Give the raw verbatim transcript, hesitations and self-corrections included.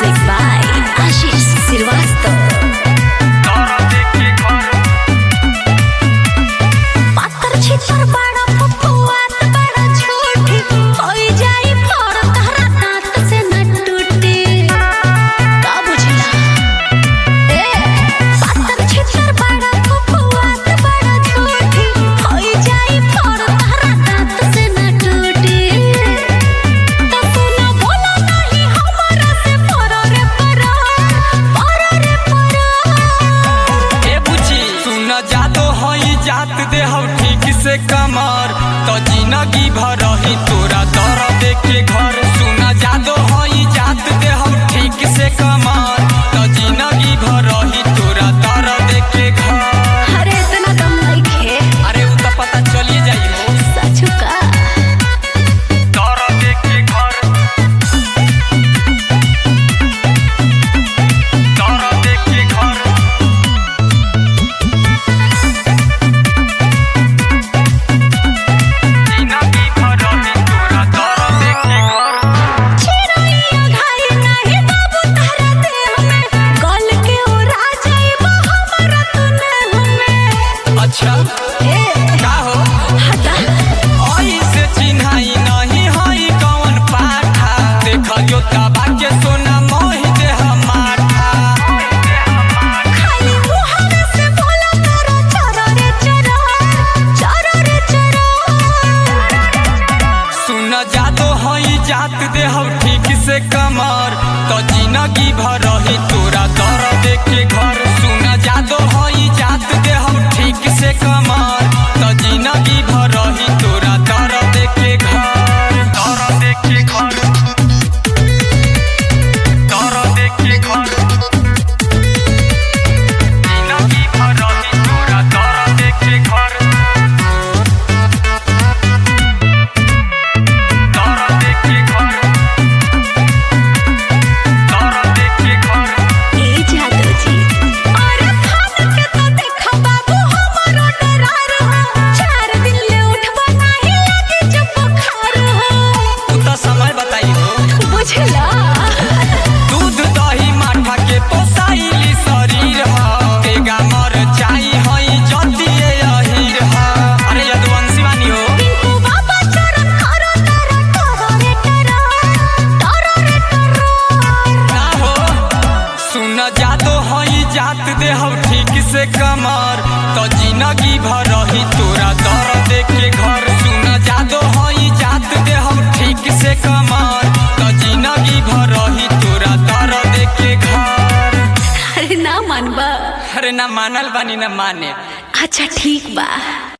Music by Ashish Srivastava. पातर छितर बड़ा फुफुआत बड़ा छोटी होई जाई फोड़ तहरा दांत से न टूटे का बुझला ए पातर छितर बड़ा फुफुआत बड़ा छोटी होई जाई फोड़ तहरा दांत से न टूटे तो सुना बोला नहीं हमरा से परो रे परो परो रे परो ए बुची सुन जादो होई जात दे हम ठीक से कमर तो जिंदगी भर रही तोरा दर्द के घर सुना जादो होई जात दे हम ठीक से कमर तो जिंदगी भर रही तोरा दर्द के घर। अरे इतना दम नइखे अरे उ तो पता चली जाई हो सचु का दर्द के घर दर्द के घर जिंदगी भर रही तोरा दर्द के घर। चिरैया घाई नाही बाबू तारा देह में गल के उड़ा जाइबो हमरा तूने हमें अच्छा ए का हो हटा ऐसे चिन्हाई नहीं हई कौन पाठा देखियो तबा के सोना मोहि दे माठा खाली मुहावे से बोला तारा चरा रे चरा चरा रे चरा सुन जादो हई जात दे हम ठीक से कमर तो जिंदगी भर रही तोरा दर्द के घर सुन जादो हई जात दे हम ठीक से कमर तो जिंदगी भर रही तोरा दर्द के घर दर्द के घर दर्द के घर जिंदगी भर रही तोरा दर्द के घर दर्द के घर दर्द के घर ए जादू जी अरे खान के तो देखा बाबू हमरो डरार हो चार दिन ले उठबा नाही लागे जब बुखार हो तू तो समय बताई हो बुझला दूध दही माठा के पोसाइली शरीर ह तेगा मर चाही हई जतिए अहीर ह अरे यदुवंशी वानी हो पिंकू बाबा चरण करो तारा करो रे करो करो रे करो ना हो सुन जादो हई जात दे हम ठीक से कमर तो जिंदगी भर रही तोरा दर्द के घर सुन जादो हई जात दे हम ठीक से कमर तो जिंदगी भर रही तोरा दर्द के घर। अरे ना मानबा अरे ना मानल बानी ना माने अच्छा ठीक बा।